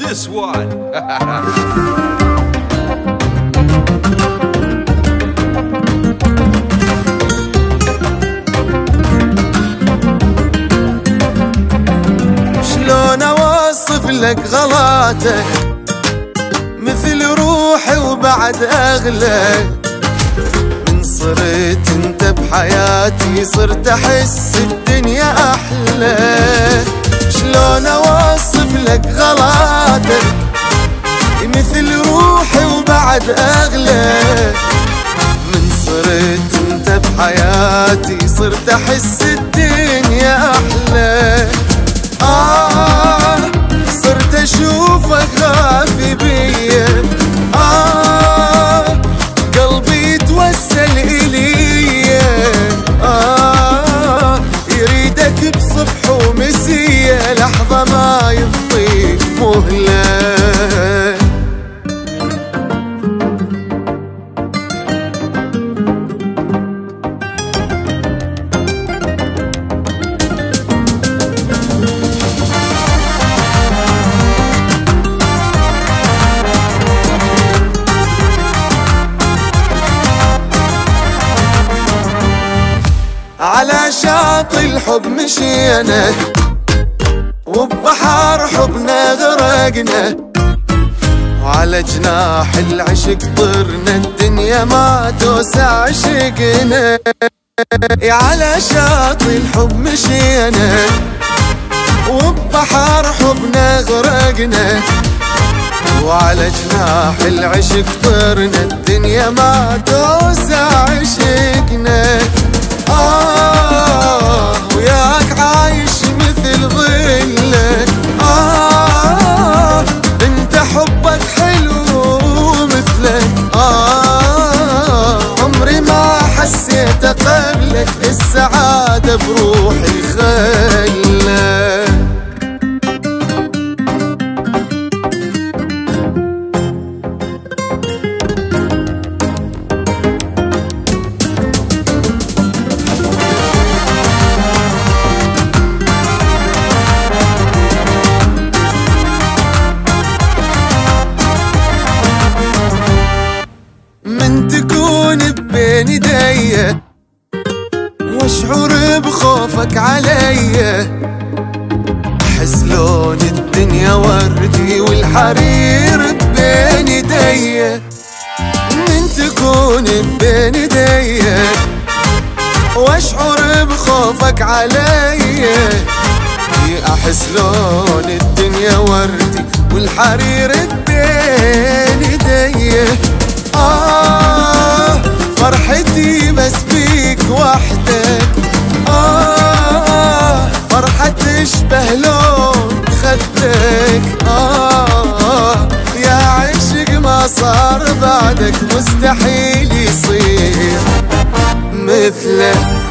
this one. شلون اوصف لك غلاتك، مثل روحي وبعد اغلى. من صرت انت بحياتي صرت احس الدنيا احلى. شلون اوصف لك غلاتك، مثل روحي وبعد اغلى. من صرت انت بحياتي صرت احس الدنيا احلى. صرت اشوفك غافي بيا. قلبي يتوسل إليا. يريدك بصبح ومسية، لحظة ما ينطي مهلة. على شاطئ الحب مشينا، وببحر حبنا غرقنا. وعلى جناح العشق طرنا، الدنيا ما توسع عشقنا. على شاطئ الحب مشينا، وببحر حبنا غرقنا. وعلى جناح العشق طرنا، الدنيا ما توسع عشقنا. وياك عايش مثل ظلك. انت حبك حلو مثلك. عمري ما حسيت قبلك، السعادة بروحي خلى. من تكون بين ايديا، واشعر بخوفك عليا. احس لون الدنيا وردي والحرير بين ايديا. من تكون بين ايديا، واشعر بخوفك عليا. احس لون الدنيا وردي والحرير بين ايديا. فرحتي بس بيك وحدك. فرحة تشبه لون خدك. يا عشق ما صار بعدك، مستحيل يصير مثلك.